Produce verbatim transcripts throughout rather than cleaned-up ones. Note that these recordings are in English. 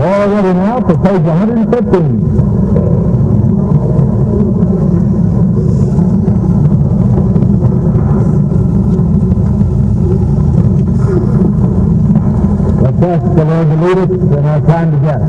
All ready now for page one hundred fifteen. Let's ask the Lord to lead us in our time together.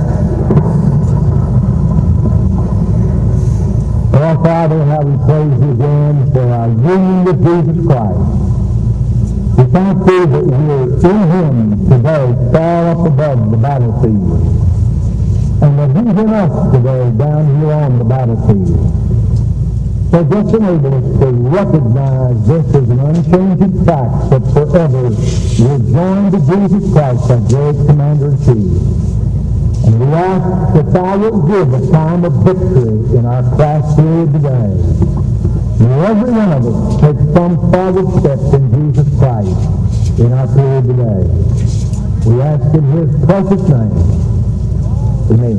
Oh, Father, how we praise you again for our union with Jesus Christ. We thank you that we're in Him today, far up above the battlefield. And that He's in us today, down here on the battlefield. So just enable us to recognize this as an unchanging fact that forever we're joined to Jesus Christ, our great Commander-in-Chief. And we ask that Thou wilt give a time of victory in our class period today. May every one of us take some forward step in Jesus Christ in our period today. We ask in His precious name. Amen.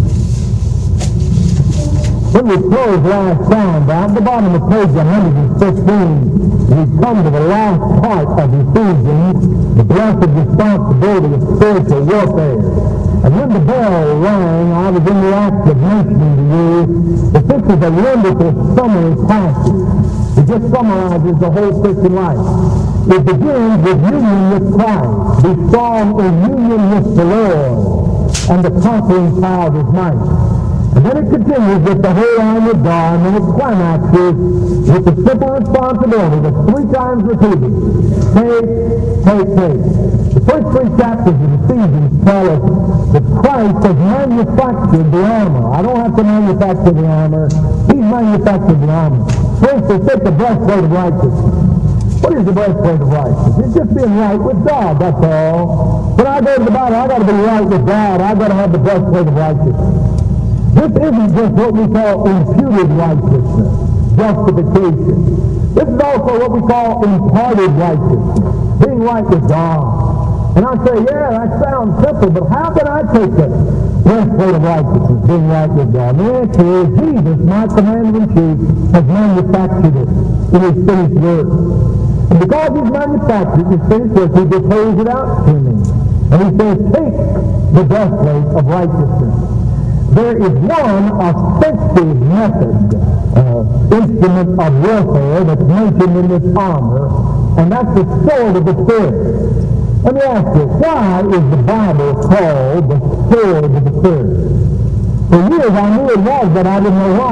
When we close last time, down at the bottom of page one hundred fifteen, we come to the last part of Ephesians, the blessed responsibility of spiritual warfare. And when the bell rang, I was in the act of mentioning to you that this is a wonderful summary passage. It just summarizes the whole Christian life. It begins with union with Christ, be strong in union with the Lord, and the conquering power of His might. And then it continues with the whole arm of God, and then it climaxes with the simple responsibility that's three times repeated. Take, take, take. The first three chapters of Ephesians tell us that Christ has manufactured the armor. I don't have to manufacture the armor. He's manufactured the armor. First, they take the breastplate of righteousness. What is the breastplate of righteousness? It's just being right with God, that's all. When I go to the Bible, I've got to be right with God. I've got to have the breastplate of righteousness. This isn't just what we call imputed righteousness, justification. This is also what we call imparted righteousness, being right with God. And I say, yeah, that sounds simple, but how can I take the breastplate of righteousness, being right with God? The answer is Jesus, my Commander-in-Chief, has manufactured it in His finished work. And because He's manufactured His finished work, He just holds it out to me. And He says, take the breastplate of righteousness. There is one offensive method, uh, instrument of warfare that's mentioned in this armor, and that's the sword of the Spirit. Let me ask you, why is the Bible called the sword of the Spirit? For years I knew it was, but I didn't know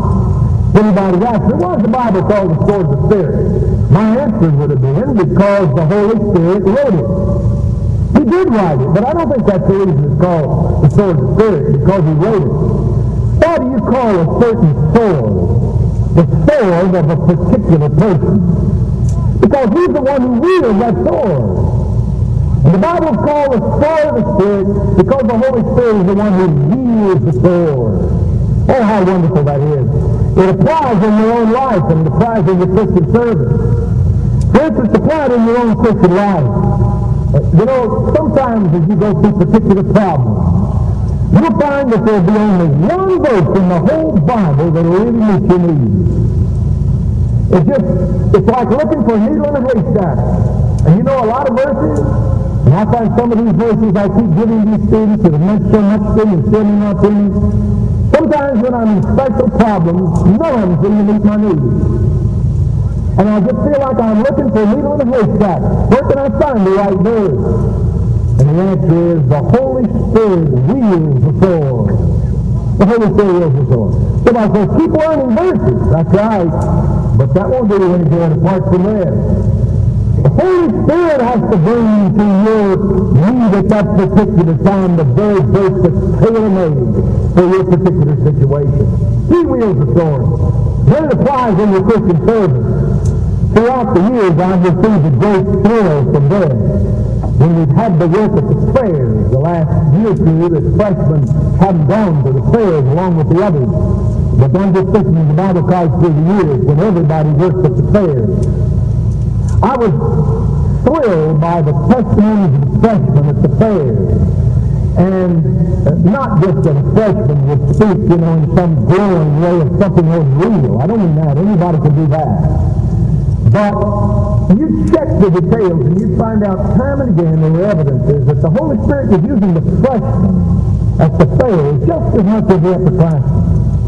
why. Anybody asked me, why is the Bible called the sword of the Spirit? My answer would have been, because the Holy Spirit wrote it. He did write it, but I don't think that's the reason it's called the sword of the Spirit, because He wrote it. Why do you call a certain sword the sword of a particular person? Because He's the one who wields that sword. And the Bible is called the sword of the Spirit because the Holy Spirit is the one who wields the sword. Oh, how wonderful that is. It applies in your own life, and it applies in your Christian service. For instance, apply it in your own Christian life. You know, sometimes as you go through particular problems, you'll find that there'll be only one verse in the whole Bible that will really meet your needs. It's just, it's like looking for a needle in a haystack. And you know a lot of verses, and I find some of these verses I keep giving these students that have meant so much to me and still mean not to me. Sometimes when I'm in special problems, none of them seem to meet my needs. And I just feel like I'm looking for a needle in a haystack. Where can I find the right verse? And the answer is the Holy Spirit wields the sword. The Holy Spirit wields the sword. So I say, keep learning verses. That's right. But that won't do you any good apart from this. The Holy Spirit has to bring to your need at that particular time the very verse that's tailor-made for your particular situation. He wields the sword. Then it applies in your Christian service. Throughout the years, I've received a great thrill from this. When we've had the work at the prayers, the last year or two, the freshmen haven't gone to the prayers along with the others. But I'm just thinking in the Bible college through the years when everybody worked at the prayers. I was thrilled by the testimonies of the freshmen at the prayers. And uh, not just that a freshman would speak, you know, in some glowing way of something that was real. I don't mean that. Anybody can do that. But you check the details and you find out time and again there were evidences that the Holy Spirit was using the freshmen at the fair just as much as the upperclassmen.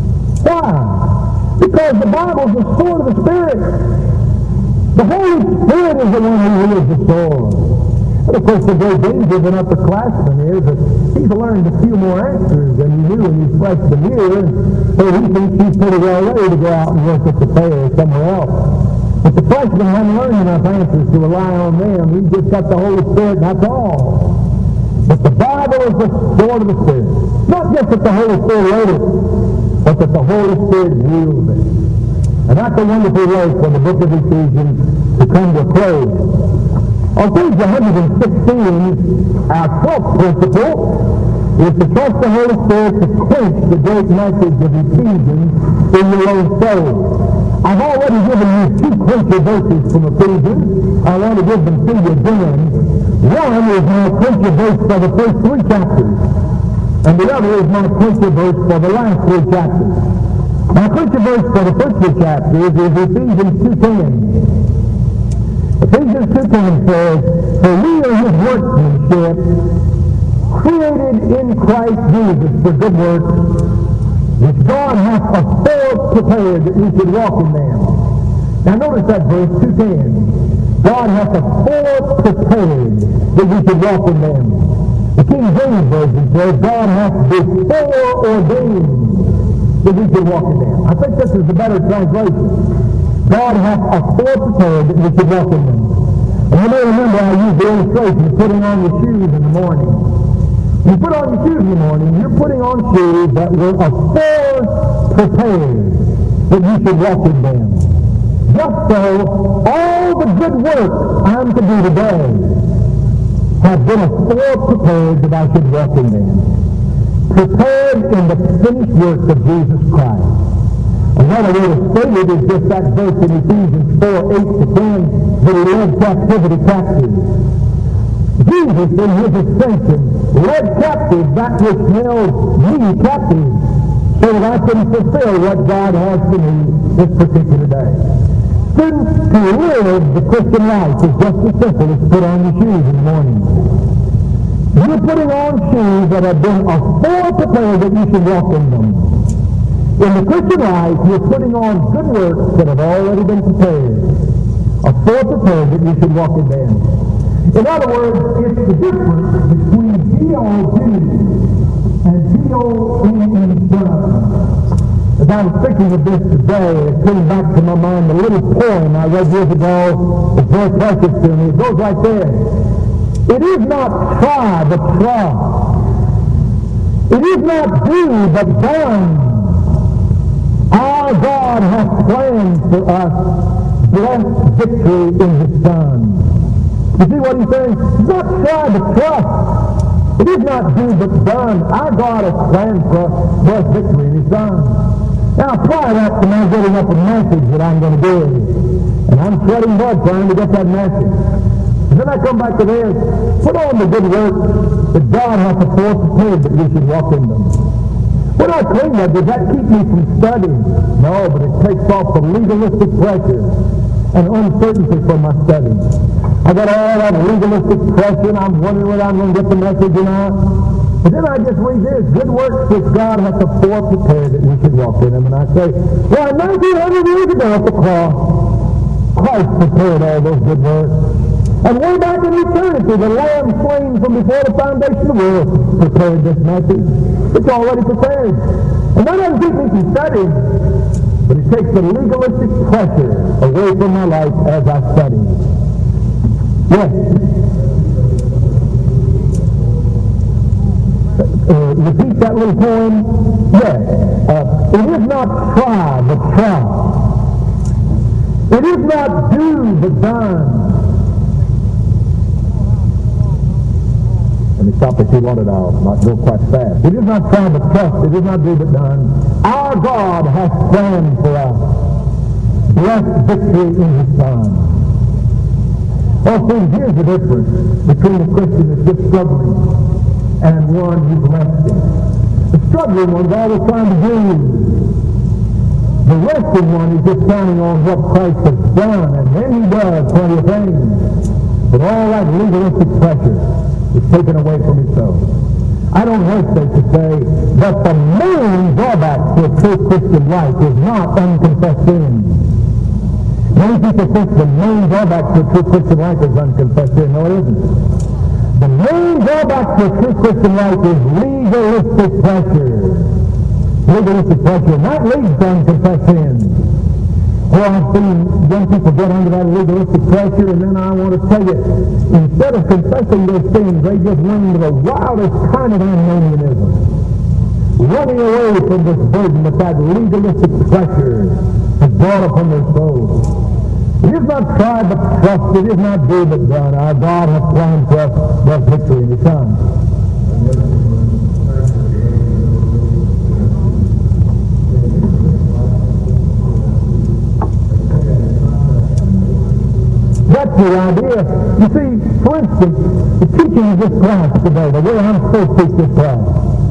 Why? Because the Bible is the sword of the Spirit. The Holy Spirit is the one who wields the sword. And of course, the great danger of an upperclassman is that he's learned a few more answers than he knew when he freshman year, so he thinks he's pretty well ready to go out and work at the fair or somewhere else. But the freshman hadn't learned enough answers to rely on them. He just got the Holy Spirit, and that's all. But the Bible is the sword of the Spirit. Not just that the Holy Spirit wrote it, but that the Holy Spirit wields it. And that's a wonderful way for the book of Ephesians to come to a close. On page one hundred sixteen, our twelfth principle is to trust the Holy Spirit to quench the great message of Ephesians in your own soul. I've already given you two quencher verses from Ephesians. I want to give them to you again. One is my quencher verse for the first three chapters, and the other is my quencher verse for the last three chapters. My quencher verse for the first three chapters is Ephesians two ten. Ephesians two ten says, "For we are his workmanship, created in Christ Jesus for good works, which God hath afore prepared that we should walk in them." Now notice that verse two ten. God hath afore prepared that we should walk in them. The King James Version says, God hath before ordained that we should walk in them. I think this is the better translation. God hath afore prepared that we should walk in them. And you may remember I used the illustration of putting on your shoes in the morning. You put on your shoes in the morning, you're putting on shoes that were afore prepared that you should walk in them. Just so, all the good work I'm to do today have been afore prepared that I should walk in them. Prepared in the finished work of Jesus Christ. Another way to state it is just that verse in Ephesians four, eight to ten, that he led captivity captive. Jesus, in his ascension, led captive that which held me captive, so that I can fulfill what God has for me this particular day. Since to live the Christian life is just as simple as to put on your shoes in the morning. You're putting on shoes that have been afore prepared that you should walk in them. In the Christian life, you're putting on good works that have already been prepared. Afore prepared that you should walk in them. In other words, it's the difference between D O D and D O N E done. As I was thinking of this today, it came back to my mind a little poem I read years ago. It's very precious to me. It goes like this. It is not try, but trust. It is not do, but done. Our God has planned for us blessed victory in his Son. You see what he's saying? It's not try, but trust. It is not do, but done. Our God has planned for us blessed victory in his Son. Now apply that to my getting up a message that I'm going to do. And I'm sweating blood trying to get that message. And then I come back to this. Put on the good works that God has afore prepared that we should walk in them. When I claim that, does that keep me from studying? No, but it takes off the legalistic pressure and uncertainty from my study. I got all that legalistic pressure and I'm wondering whether I'm going to get the message or not. But then I just read this, good works which God hath afore prepared that we should walk in them. And I say, well, nineteen hundred years ago at the cross, Christ prepared all those good works. And way back in eternity, the Lamb slain from before the foundation of the world prepared this message. It's already prepared. And that doesn't keep me from studying, but it takes the legalistic pressure away from my life as I study. Yes. Uh, repeat that little poem? Yes. Uh, it is not try, but trust. It is not do, but done. Let me stop if you want it. I'll not go quite fast. It is not try, but trust. It is not do, but done. Our God has planned for us blessed victory in his Son. Oh, friends, here's the difference between a Christian that's just struggling and one who's resting. The struggling one's always trying to do. The resting one is just counting on what Christ has done, and then he does plenty of things. But all that legalistic pressure is taken away from his soul. I don't hesitate to say that the main drawback to a true Christian life is not unconfessed sin. Many people think the main drawback to a true Christian life is unconfessed sin. No, it isn't. The main drawback to a true Christian life is legalistic pressure. Legalistic pressure, not leads to unconfessed sin. Well, I've seen young people get under that legalistic pressure, and then I want to tell you, instead of confessing their sins, they just went into the wildest kind of antinomianism, running away from this burden that that legalistic pressure has brought upon their souls. It is not try but trust, it is not do but done. Our God has planned for us that victory in His Son. That's the idea. You see, for instance, the teaching of this class today, the way I'm supposed to teach this class,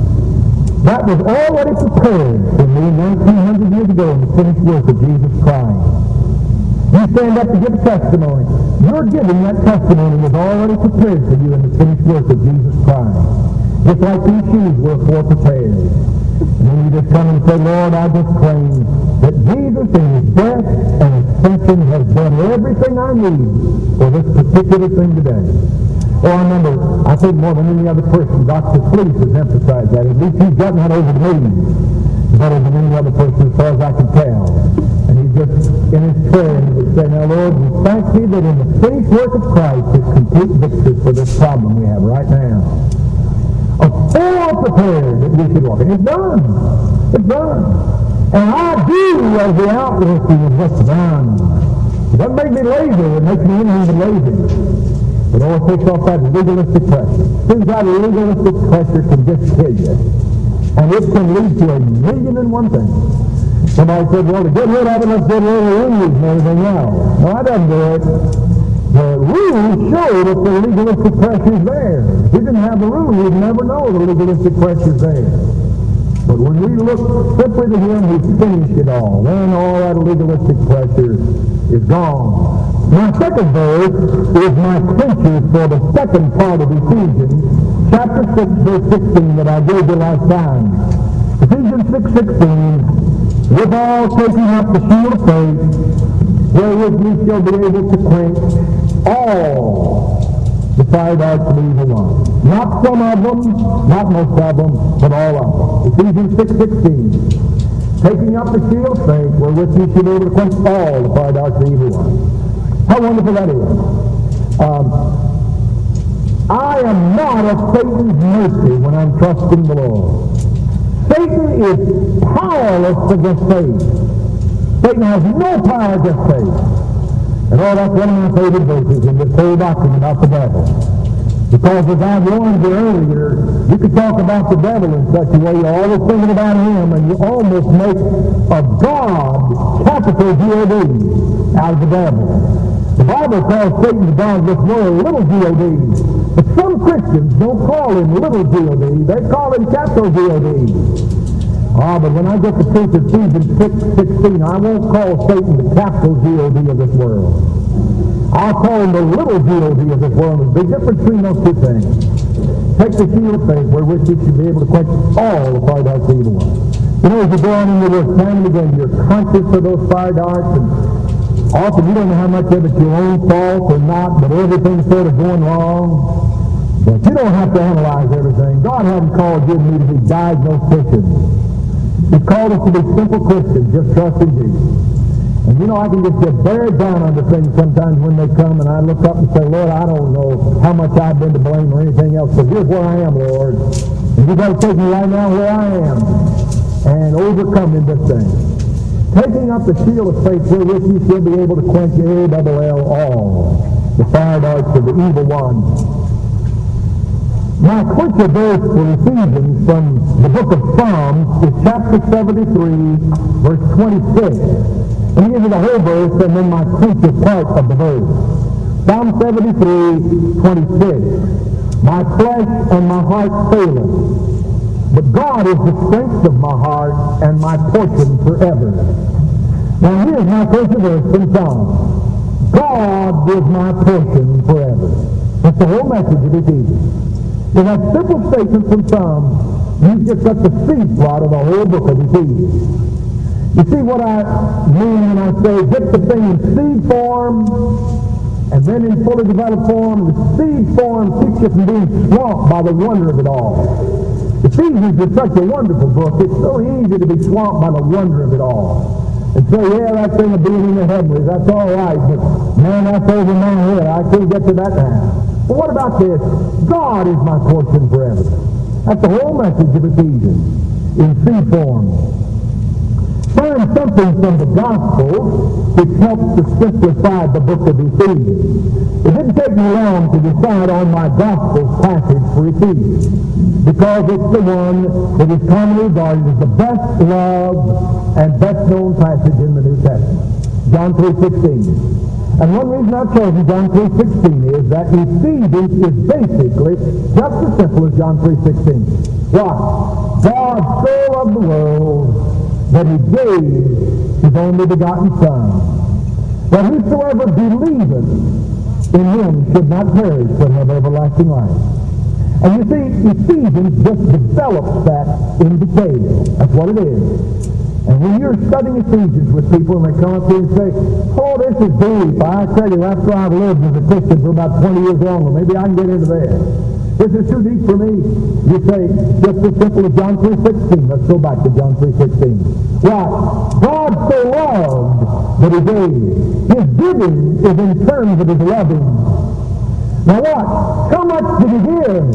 that was already prepared for me nineteen hundred years ago in the finished work of Jesus Christ. You stand up to give a testimony. Your giving that testimony was already prepared for you in the finished work of Jesus Christ. Just like these shoes were for prepared. And then you just come and say, Lord, I just claim that Jesus in His death and ascension has done everything I need for this particular thing today. Oh, I remember, I think more than any other person, Doctor Fleece has emphasized that. At least he's gotten that over to me better than any other person as far as I can tell. And he just, in his prayer, he would say, now Lord, we thank Thee that in the finished work of Christ is complete victory for this problem we have right now. A full prepared that we should walk in. It's done. It's done. And I do as the outworking of what's done. It doesn't make me lazy. It makes me even lazy. It all takes off that legalistic pressure. Things that legalistic pressure can just kill you. And it can lead to a million and one things. Somebody said, well, to get rid of it, let's get rid of the rules and everything else. No, that doesn't do it. The rules show that the legalistic pressure is there. If we didn't have the rules, we'd never know the legalistic pressure is there. But when we look simply to Him who finished it all, then all that legalistic pressure is gone. My second verse is my clincher for the second part of Ephesians, chapter six, verse sixteen, that I gave you last time. Ephesians six sixteen, withal taking up the shield of faith, wherewith we shall be able to quench all the fire darts of the evil one. Not some of them, not most of them, but all of them. Ephesians six sixteen, taking up the shield of faith, wherewith we shall be able to quench all the fire darts of the evil one. How wonderful that is. Um, I am not at Satan's mercy when I'm trusting the Lord. Satan is powerless against faith. Satan has no power against faith. And oh, that's one of my favorite verses in this whole doctrine about the devil. Because as I warned you earlier, you could talk about the devil in such a way, you're always thinking about him, and you almost make a God, capital G O D, out of the devil. The Bible calls Satan the God of this world, little G O D. But some Christians don't call him little G O D, they call him capital G O D. Ah, but when I get to preach Ephesians six sixteen, I won't call Satan the capital G O D of this world. I'll call him the little G O D of this world. There's a big difference between those two things. Take the shield of faith, wherewith you should be able to quench all the fire darts of the evil one. You know, as you go on into this time and again, you're conscious of those fire darts, and often you don't know how much of it's your own fault or not, but everything's sort of going wrong. But you don't have to analyze everything. God hasn't called you and me to be diagnosticians. He's called us to be simple Christians, just trusting Jesus. And you know, I can just get buried down under things sometimes when they come, and I look up and say, Lord, I don't know how much I've been to blame or anything else, but here's where I am, Lord. And you've got to take me right now where I am and overcome in this thing. Taking up the shield of faith, wherewith you shall be able to quench A double L all the fire darts of the evil one. My quencher verse for Ephesians from the book of Psalms is chapter seventy-three, verse twenty-six. Let me give you the whole verse and then my quencher part of the verse. Psalm seventy-three, twenty-six. My flesh and my heart faileth, but God is the strength of my heart and my portion forever. Now here's my quencher verse from Psalms. God is my portion forever. That's the whole message of Ephesians. In that simple statement from some, you just got the seed plot of the whole book of Ephesians. You see what I mean when I say get the thing in seed form, and then in fully developed form. The seed form keeps you from being swamped by the wonder of it all. Ephesians is such a wonderful book. It's so easy to be swamped by the wonder of it all. And say, yeah, that thing of being in the heavenlies, that's all right, but man, that's over my head. I can't get to that now. But what about this? God is my portion forever. That's the whole message of Ephesians in seed form. Find something from the Gospel which helps to simplify the book of Ephesians. It didn't take me long to decide on my Gospel passage for Ephesians, because it's the one that is commonly regarded as the best loved and best known passage in the New Testament. John three sixteen. And one reason I've chosen John three sixteen is that Ephesians is basically just as simple as John three sixteen. Why? God so loved the world that he gave his only begotten Son, that whosoever believeth in him should not perish but have everlasting life. And you see, Ephesians just develops that in detail. That's what it is. And when you're studying Ephesians with people and they come up to you and say, oh, this is deep. I tell you, after I've lived as a Christian for about twenty years longer, maybe I can get into there. This is too deep for me. You say, just as simple as John three sixteen. Let's go back to John three sixteen. Why? God so loved that he gave. His giving is in terms of his loving. Now what? How much did he give?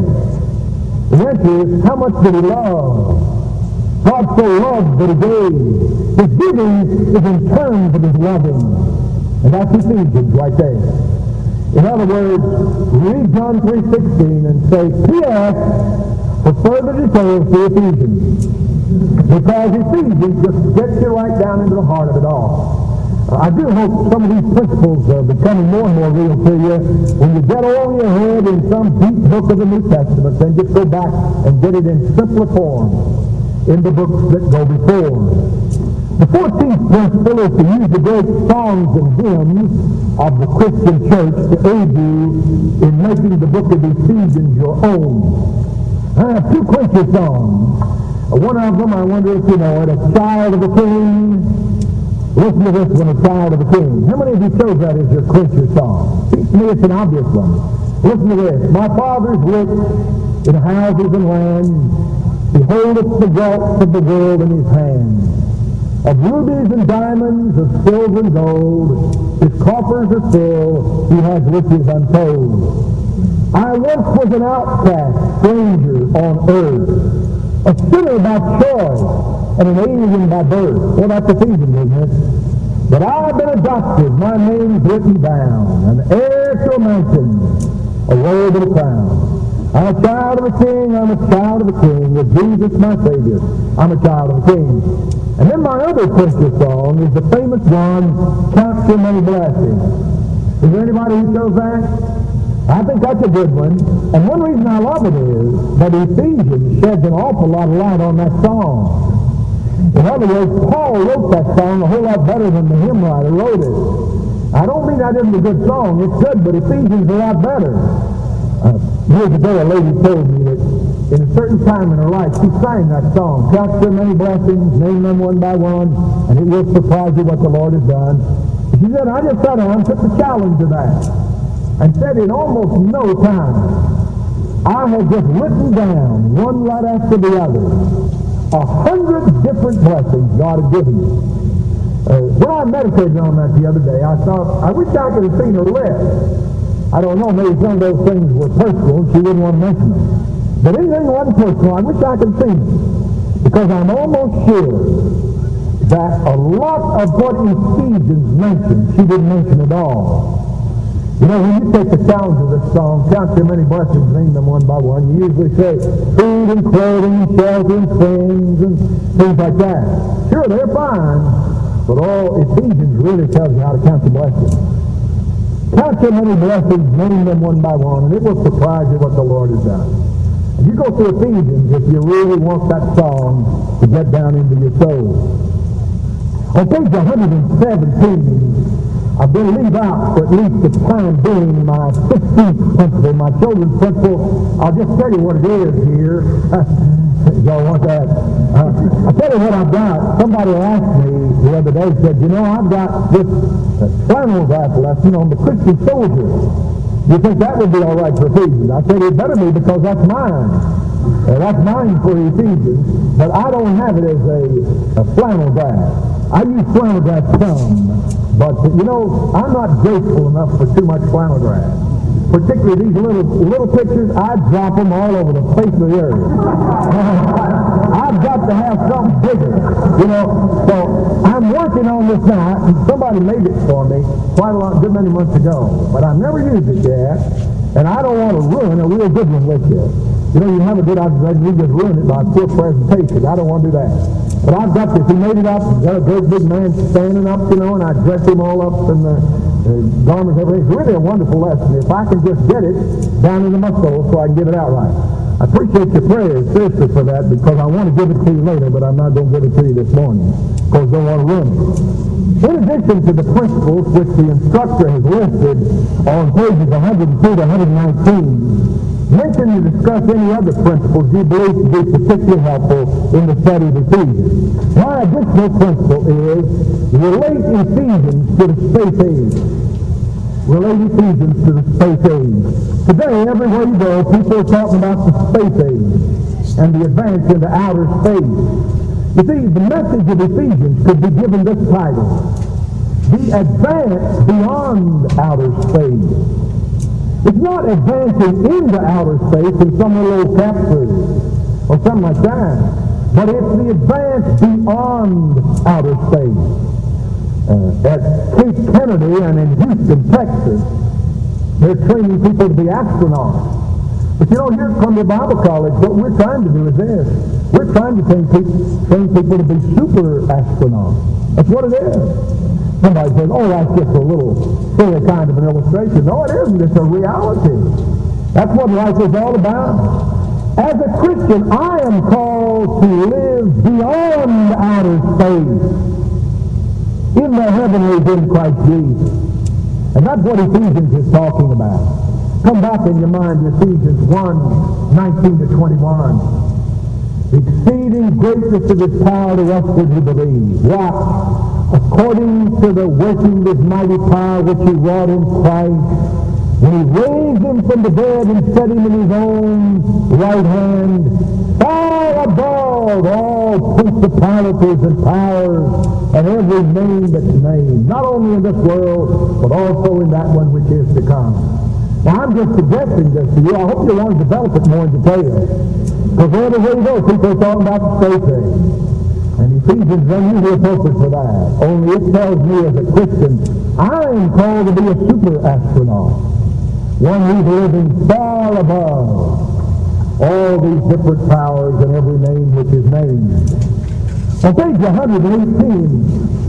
The answer is, how much did he love? God so loved that he gave. His giving is in terms of his loving. And that's Ephesians right there. In other words, read John three sixteen and say, P S for further details to Ephesians. Because Ephesians just gets you right down into the heart of it all. I do hope some of these principles are becoming more and more real to you. When you get over your head in some deep book of the New Testament, then just go back and get it in simpler form in the books that go before. The fourteenth principle is to use the great songs and hymns of the Christian church to aid you in making the book of Ephesians your own. I have two quencher songs. One of them, I wonder if you know it, A Child of the King. Listen to this one, A Child of the King. How many of you chose that as your quencher song? Seems to me it's an obvious one. Listen to this. My father's rich in houses and land. He holdeth the wealth of the world in his hand. Of rubies and diamonds, of silver and gold, his coffers are full, he has riches untold. I once was an outcast, stranger on earth, a sinner by choice, and an alien by birth. Well, that's Ephesians, isn't it? But I have been adopted, my name's written down, an heir to a mansion, a robe and a crown. I'm a child of the King, I'm a child of the King, with Jesus my Savior, I'm a child of the King. And then my other Christian song is the famous one, Count Your Many Blessings. Is there anybody who knows that? I think that's a good one. And one reason I love it is that Ephesians sheds an awful lot of light on that song. In other words, Paul wrote that song a whole lot better than the hymn writer wrote it. I don't mean that isn't a good song. It's good, but Ephesians is a lot better. Uh, years ago, a lady told me that in a certain time in her life, she sang that song, Count Your Many Blessings, name them one by one, and it will surprise you what the Lord has done. She said, I just sat down and took the challenge of that, and said in almost no time, I had just written down, one right after the other, a hundred different blessings God had given me. Uh, when I meditated on that the other day, I thought, I wish I could have seen her list. I don't know, maybe some of those things were personal, she wouldn't want to mention them. But anything that wasn't personal, I wish I could see them. Because I'm almost sure that a lot of what Ephesians mentioned, she didn't mention at all. You know, when you take the challenge of this song, Count Your Many Blessings, name them one by one, you usually say food and clothing, shelter and things, and things like that. Sure, they're fine, but all Ephesians really tells you how to count the blessings. Count your many blessings, name them one by one, and it will surprise you what the Lord has done. And you go through Ephesians if you really want that song to get down into your soul. On page one hundred seventeen I will leave out, for at least the time being, my fifteenth principle, my children's principle. I'll just tell you what it is here. Y'all want that? Uh, I'll tell you what I've got. Somebody asked me the other day, said, you know, I've got this uh, flannel graph lesson on the Christian soldier. You think that would be all right for Ephesians? I said, it better be, because that's mine. Uh, that's mine for Ephesians, but I don't have it as a, a flannel graph. I use flannel graph some, but, uh, you know, I'm not grateful enough for too much flannel graph. Particularly these little little pictures, I drop them all over the face of the earth. I've got to have something bigger, you know. So I'm working on this now, and somebody made it for me quite a lot, good many months ago, but I've never used it yet, and I don't want to ruin a real good one with you. You know, you have a good observation, you just ruin it by poor presentation. I don't want to do that. But I've got this. He made it up. He's got a great big man standing up, you know, and I dressed him all up in the uh, garments, everything. It's really a wonderful lesson. If I can just get it down into my soul so I can get it out right. I appreciate your prayers, seriously, for that, because I want to give it to you later, but I'm not going to give it to you this morning, because I don't want to ruin it. In addition to the principles which the instructor has listed on pages one hundred two to one nineteen, mention to discuss any other principles you believe to be particularly helpful in the study of Ephesians. My additional principle is relate Ephesians to the space age. Relate Ephesians to the space age. Today, everywhere you go, people are talking about the space age and the advance into outer space. You see, the message of Ephesians could be given this title: the advance beyond outer space. It's not advancing into outer space in some little capsule or something like that, but it's the advance beyond outer space. Uh, at Cape Kennedy and in Houston, Texas, they're training people to be astronauts. But you know, here at Columbia Bible College, what we're trying to do is this. We're trying to train people, train people to be super astronauts. That's what it is. Somebody says, oh, that's just a little silly kind of an illustration. No, it isn't. It's a reality. That's what life is all about. As a Christian, I am called to live beyond outer space, in the heavenlies in Christ Jesus. And that's what Ephesians is talking about. Come back in your mind to Ephesians one, nineteen to twenty-one. Exceeding greatness of his power to us who believe. What? According to the working of his mighty power which he wrought in Christ, when he raised him from the dead and set him in his own right hand, far above all principalities and powers and every name that's named, not only in this world, but also in that one which is to come. Now, I'm just suggesting this to you. I hope you want to develop it more in detail. Because wherever you go, people are talking about the space age. And Ephesians is unusually appropriate for that. Only it tells me as a Christian, I am called to be a super astronaut. One who's living far above all these different powers and every name which is named. On page one hundred eighteen,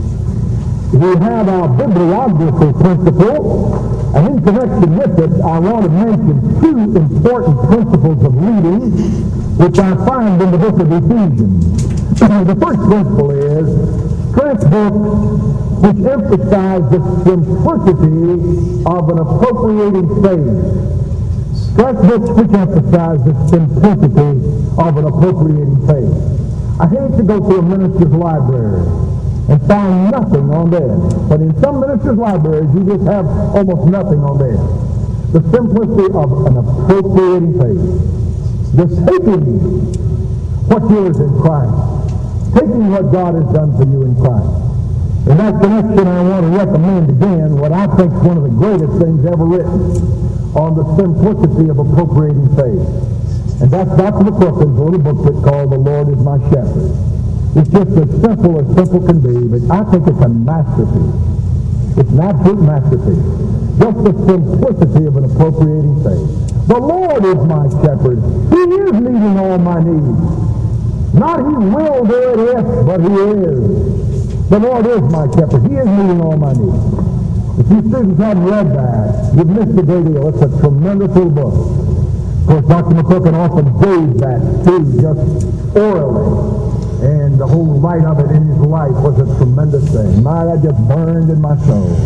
we have our bibliographical principle, and in connection with it, I want to mention two important principles of reading which I find in the book of Ephesians. The first principle is stress books which emphasize the simplicity of an appropriating faith. Stress books which emphasize the simplicity of an appropriating faith. I hate to go to a minister's library and find nothing on there. But in some ministers' libraries, you just have almost nothing on there. The simplicity of an appropriating faith. Just taking what's yours in Christ. Taking what God has done for you in Christ. In that connection, I want to recommend again what I think is one of the greatest things ever written on the simplicity of appropriating faith. And that's Doctor McCrookin's little booklet called The Lord is My Shepherd. It's just as simple as simple can be, but I think it's a masterpiece. It's an absolute masterpiece. Just the simplicity of an appropriating faith. The Lord is my shepherd. He is meeting all my needs. Not he will do it if, but he is. The Lord is my shepherd. He is meeting all my needs. If you students haven't read that, you've missed a great deal. It's a tremendous little book. Of course, Doctor McCrookin often gave that too, just orally. And the whole light of it in his life was a tremendous thing. My, that just burned in my soul.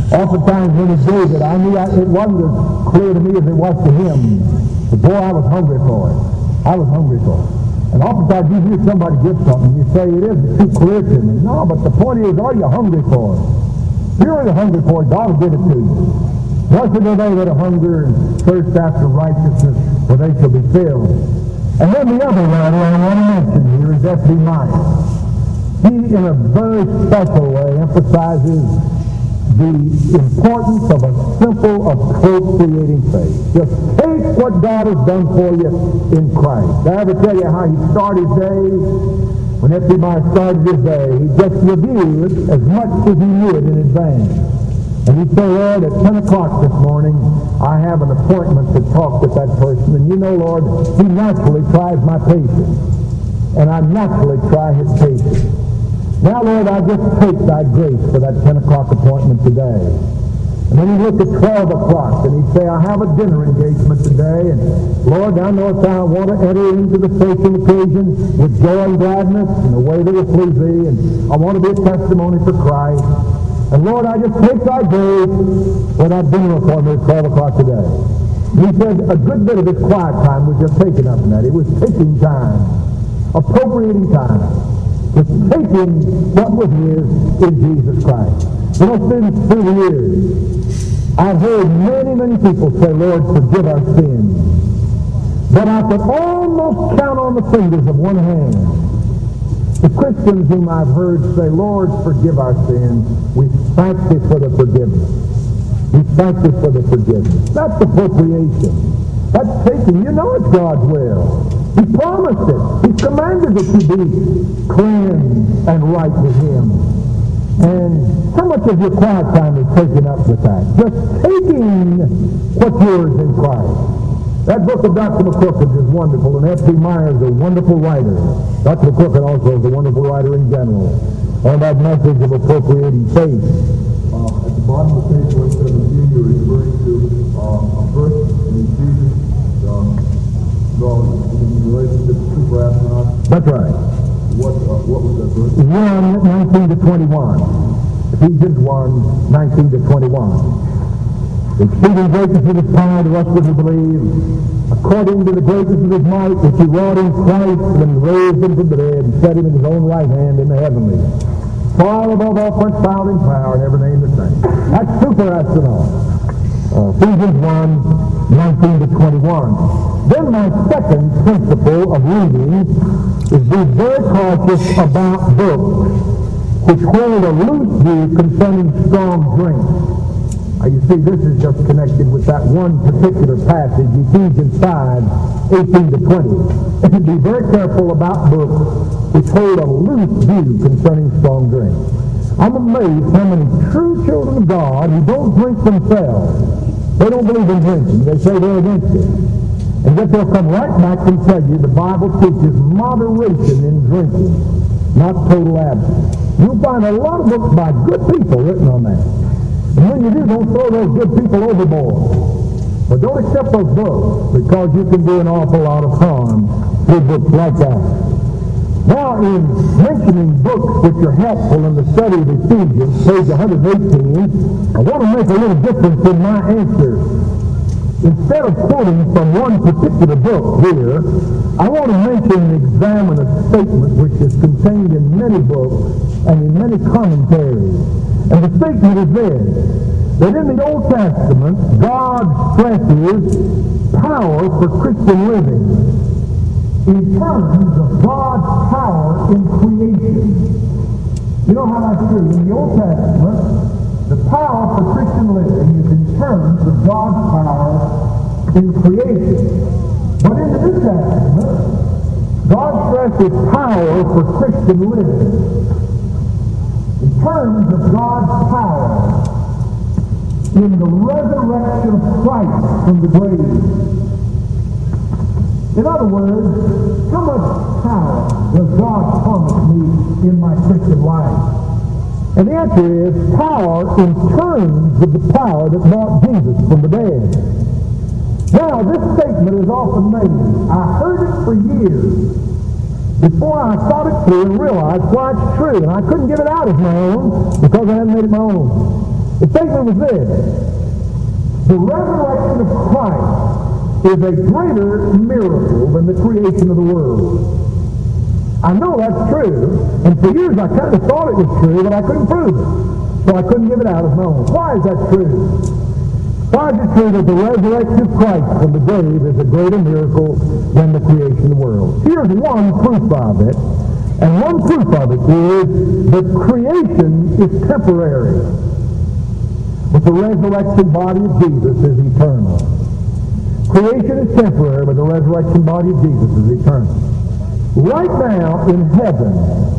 Oftentimes when he gave it, I knew I, it wasn't as clear to me as it was to him. But boy, I was hungry for it. I was hungry for it. And oftentimes you hear somebody give something, you say, it isn't too clear to me. No, but the point is, are you hungry for it? If you're really hungry for it, God will give it to you. Blessed are they that are hunger and thirst after righteousness, for they shall be filled. And then the other writer I want to mention here is F B Meyer. He, in a very special way, emphasizes the importance of a simple, appropriating faith. Just take what God has done for you in Christ. Did I ever tell you how he started his day? When F B Meyer started his day, he just reviewed as much as he would in advance. And he'd say, Lord, at ten o'clock this morning, I have an appointment to talk with that person. And you know, Lord, he naturally tries my patience. And I naturally try his patience. Now, Lord, I just take thy grace for that ten o'clock appointment today. And then he'd look at twelve o'clock, and he'd say, I have a dinner engagement today, and Lord, I know if I want to enter into the social occasion with joy and gladness in a way that will please thee, and I want to be a testimony for Christ. And Lord, I just take thy grace for that dinner appointment at twelve o'clock today. And he said a good bit of his quiet time was just taken up in that. It was taking time, appropriating time. Was taking what was his in Jesus Christ. You know, students, through the years, I've heard many, many people say, Lord, forgive our sins. But I could almost count on the fingers of one hand the Christians whom I've heard say, Lord, forgive our sins. We thank thee for the forgiveness. We thank thee for the forgiveness. That's appropriation. That's taking. You know it's God's will. He promised it. He commanded that you be cleansed and right with him. And how much of your quiet time is taken up with that? Just taking what's yours in Christ. That book of Doctor McCrooked is wonderful, and F B Meyer is a wonderful writer. Doctor McCrooked also is a wonderful writer in general on that message of appropriating faith. Uh, at the bottom of page one seventeen, you're referring to uh, a verse in Ephesians. Um, No, in relationship to super astronauts. That's right. What uh, what was that verse? one, nineteen to twenty-one. Ephesians one, nineteen to twenty-one. The exceeding greatness of his power to us who believe, according to the greatness of his might, which he wrought in Christ and raised him from the dead and set him in his own right hand in the heavenlies. Far above all principality and power and every name the same. That's super astronaut. Uh, Ephesians one, nineteen to twenty-one. Then my second principle of reading is be very cautious about books which hold a loose view concerning strong drink. Now you see, this is just connected with that one particular passage, Ephesians five, eighteen to twenty. And be very careful about books which hold a loose view concerning strong drink. I'm amazed how many true children of God who don't drink themselves, they don't believe in drinking. They say they're against it. And yet they'll come right back and tell you the Bible teaches moderation in drinking, not total abstinence. You'll find a lot of books by good people written on that. And when you do, don't throw those good people overboard. But don't accept those books, because you can do an awful lot of harm through books like that. Now, in mentioning books which are helpful in the study of Ephesians, page one eighteen, I want to make a little difference in my answer. Instead of quoting from one particular book here, I want to mention and examine a statement which is contained in many books and in many commentaries. And the statement is this, that in the Old Testament, God stresses power for Christian living in terms of God's power in creation. You know how that's true? In the Old Testament, the power for Christian living is in terms of God's power in creation. But in the New Testament, God stresses power for Christian living in terms of God's power in the resurrection of Christ from the grave. In other words, how much power does God promise me in my Christian life? And the answer is power in terms of the power that brought Jesus from the dead. Now, this statement is often made. I heard it for years before I thought it through and realized why it's true. And I couldn't give it out as my own because I hadn't made it my own. The statement was this: the resurrection of Christ is a greater miracle than the creation of the world. I know that's true, and for years I kind of thought it was true, but I couldn't prove it. So I couldn't give it out as my own. Why is that true? Why is it true that the resurrection of Christ from the grave is a greater miracle than the creation of the world? Here's one proof of it, and one proof of it is that creation is temporary, but the resurrection body of Jesus is eternal. Creation is temporary, but the resurrection body of Jesus is eternal. Right now in heaven,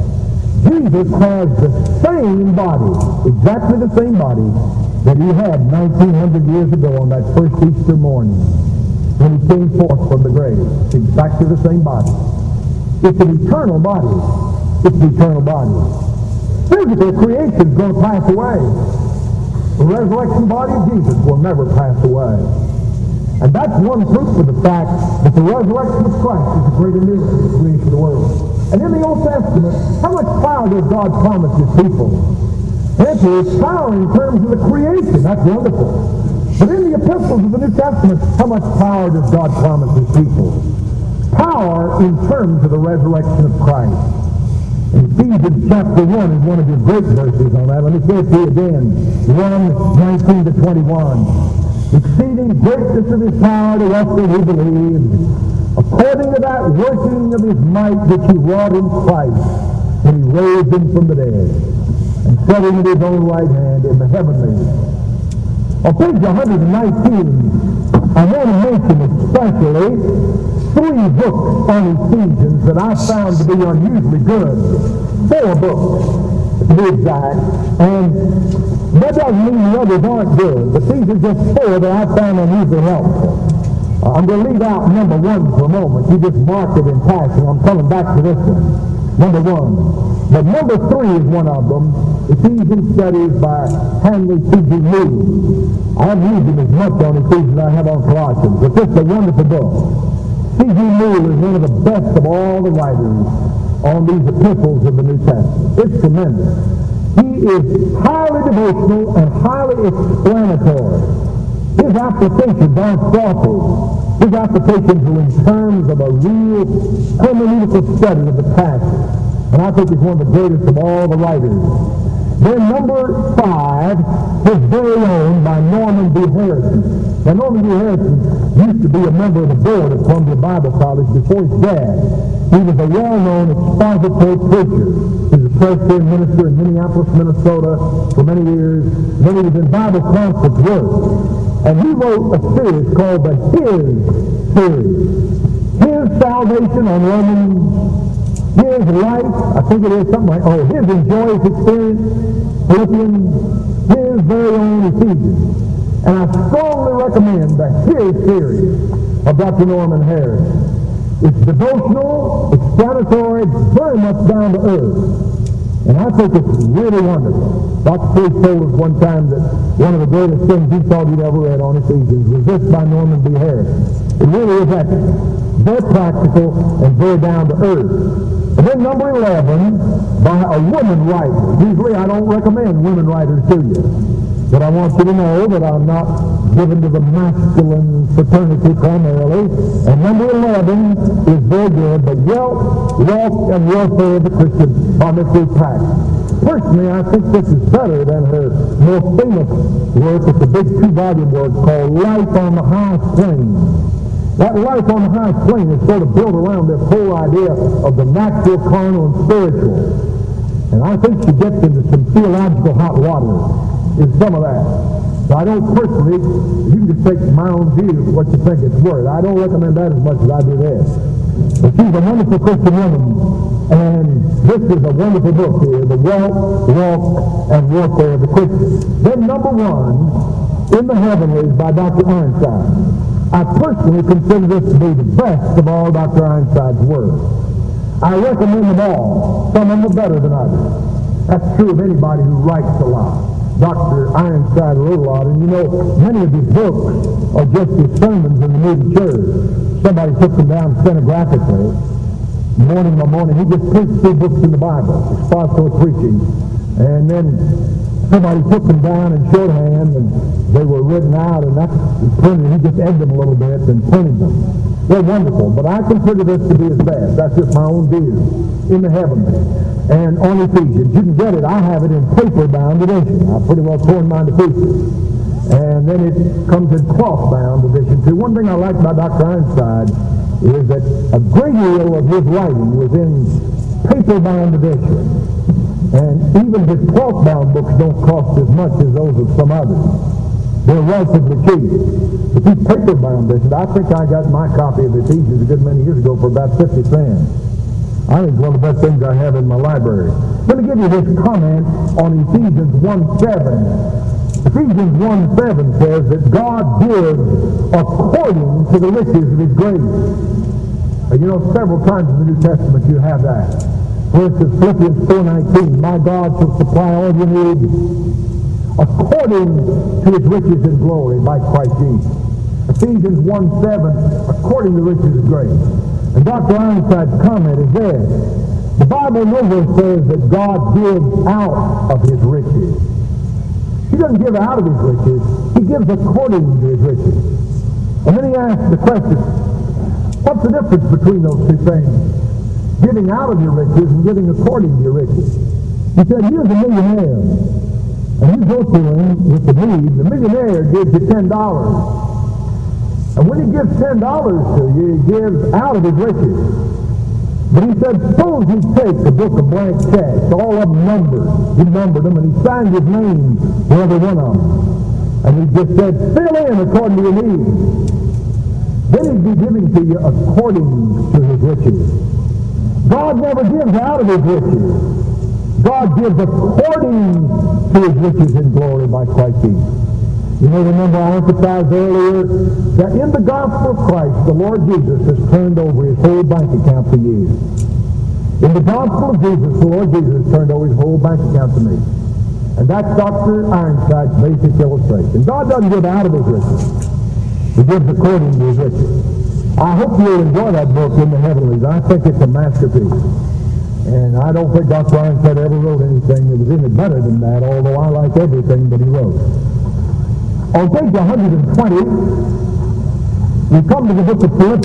Jesus has the same body, exactly the same body that he had nineteen hundred years ago on that first Easter morning when he came forth from the grave. It's exactly the same body. It's an eternal body. It's an eternal body. Physical creation is going to pass away. The resurrection body of Jesus will never pass away. And that's one proof of the fact that the resurrection of Christ is a greater miracle than the creation of the world. And in the Old Testament, how much power does God promise his people? Answer is power in terms of the creation. That's wonderful. But in the epistles of the New Testament, how much power does God promise his people? Power in terms of the resurrection of Christ. In Ephesians chapter one is one of your great verses on that. Let me say it to you again. one nineteen to twenty-one. Exceeding greatness of his power to us that we believe, according to that working of his might which he wrought in Christ, when he raised him from the dead, and set him at his own right hand in the heavenlies. On page one nineteen, I want to mention especially three books on Ephesians that I found to be unusually good. Four books, to be exact. And that doesn't mean the others aren't good, but these are just four that I found unusually helpful. Uh, I'm going to leave out number one for a moment. You just mark it in passing. I'm coming back to this one. Number one. But number three is one of them. Ephesians Studies by Hanley C G Moore. I haven't used him as much on Ephesians as I have on Colossians, but this is a wonderful book. C G Moore is one of the best of all the writers on these epistles of the New Testament. It's tremendous. He is highly devotional and highly explanatory. His applications aren't frothy. His applications are in terms of a real hermeneutical study of the passage. And I think he's one of the greatest of all the writers. Then number five, his very own by Norman B. Harrison. Now Norman B. Harrison used to be a member of the board of Columbia Bible College before his death. He was a well-known expository preacher. He was a Presbyterian minister in Minneapolis, Minnesota for many years. Then he was in Bible conference work. And he wrote a series called the His series. His salvation on Romans, his life, I think it is something like, oh, his and joyous experience, Philippians, his very own Ephesians. And I strongly recommend the His series of Doctor Norman Harris. It's devotional, explanatory, very much down to earth. And I think it's really wonderful. Doctor Priest told us one time that one of the greatest things he thought he'd ever read on Ephesians was this by Norman B. Harris. It really is excellent. Very practical and very down to earth. And then number eleven, by a woman writer. Usually I don't recommend women writers to you. But I want you to know that I'm not given to the masculine fraternity primarily. And number eleven is very good, the Wealth, Wealth and Warfare of the Christian on this week's practice. Personally, I think this is better than her more famous work. It's a big two-volume work called Life on the Highest Plane. That life on the highest plane is sort of built around this whole idea of the natural, carnal, and spiritual. And I think she gets into some theological hot water in some of that. So I don't personally, you can just take my own view of what you think it's worth. I don't recommend that as much as I do this. But she's a wonderful Christian woman, and this is a wonderful book here, The Wealth, Walk, and Warfare of the Christian. Then number one, In the Heavenlies by Doctor Einstein. I personally consider this to be the best of all Doctor Einstein's work. I recommend them all. Some of them are better than others. That's true of anybody who writes a lot. Doctor Einstein wrote a lot, and you know, many of his books are just his sermons in the movie church. Somebody puts them down stenographically, morning by morning. He just preached two books in the Bible, expository preaching, and then somebody took them down in shorthand, and they were written out, and that's printed. He just edited them a little bit and printed them. They're wonderful, but I consider this to be his best. That's just my own view in the heavenly. And on Ephesians, you can get it. I have it in paper-bound edition. I pretty well torn mine to pieces. And then it comes in cloth-bound edition too. One thing I like about Doctor Ironside is that a great deal of his writing was in paper-bound edition. And even his cloth-bound books don't cost as much as those of some others. They're relatively cheap. But these paper-bound editions, I think I got my copy of Ephesians a good many years ago for about fifty cents. I think it's one of the best things I have in my library. Let me give you this comment on Ephesians one seven. Ephesians one seven says that God gives according to the riches of his grace. And you know, several times in the New Testament you have that. For instance, Philippians four nineteen, my God shall supply all your needs according to his riches and glory by Christ Jesus. Ephesians one seven, according to the riches of grace. And Doctor Ironside's comment is this. The Bible nowhere says that God gives out of his riches. He doesn't give out of his riches. He gives according to his riches. And then he asks the question, what's the difference between those two things? Giving out of your riches and giving according to your riches. He said, here's a millionaire. And you go to him with the need. The millionaire gives you ten dollars. And when he gives ten dollars to you, he gives out of his riches. But he said, suppose he takes a book of blank checks, all of them numbered. He numbered them, and he signed his name to every one of them. And he just said, fill in according to your needs. Then he'd be giving to you according to his riches. God never gives out of his riches. God gives according to his riches in glory by Christ Jesus. You may remember I emphasized earlier that in the gospel of Christ, the Lord Jesus has turned over his whole bank account to you. In the gospel of Jesus, the Lord Jesus has turned over his whole bank account to me. And that's Doctor Ironside's basic illustration. God doesn't give out of his riches. He gives according to his riches. I hope you'll enjoy that book in the heavenlies. I think it's a masterpiece. And I don't think Doctor Ironside ever wrote anything that was any better than that, although I like everything that he wrote. On page one hundred twenty, we come to the book of Philippians.